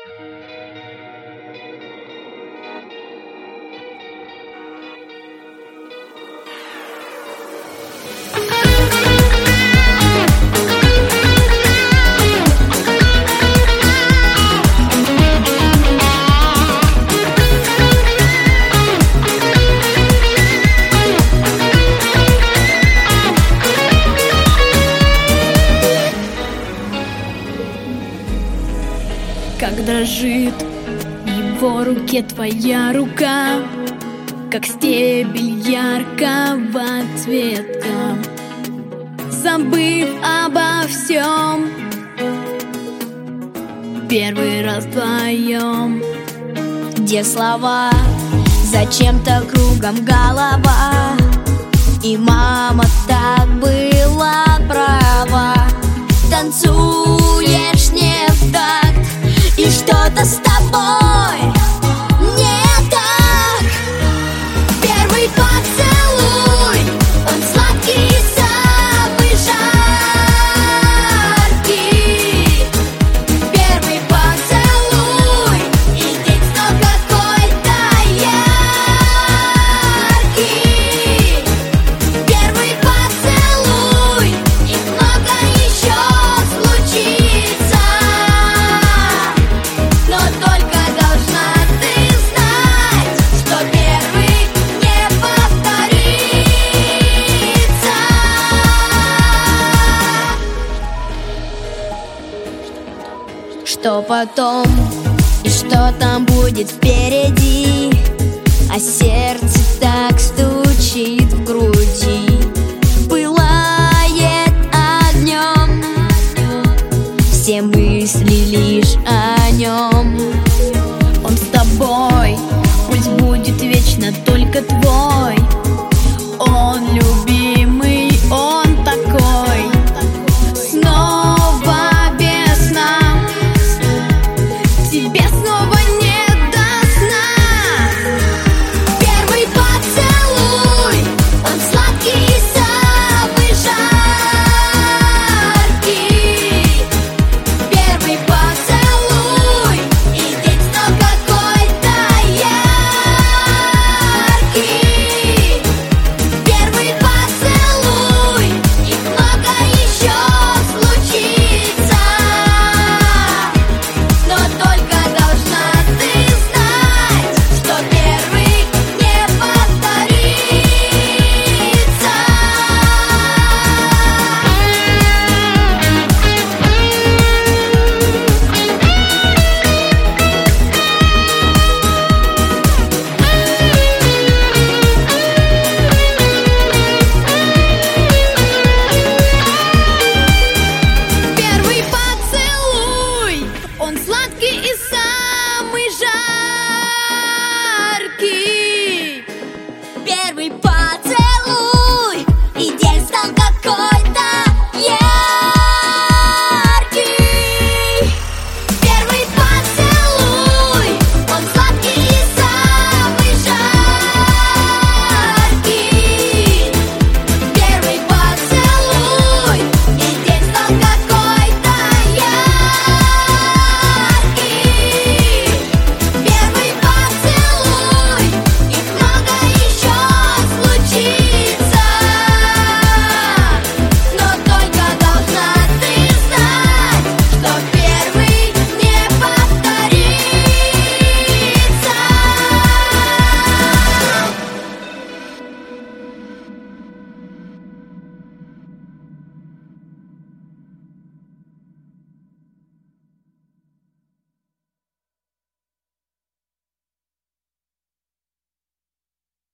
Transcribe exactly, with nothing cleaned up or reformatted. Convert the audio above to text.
Как дрожит в его руке твоя рука, как стебель яркого цвета. Забыв обо всем, первый раз вдвоем. Где слова, зачем-то кругом голова, и мама так была права. Танцуешь не в такт, и что-то с тобой не так. Первый поцелуй, он сладкий и самый жаркий. Первый поцелуй, и день снова какой-то яркий. Первый поцелуй, и много еще случится. Но только должна ты знать, что первый не повторится. Что потом и что там будет впереди, а сердце так стучит в груди.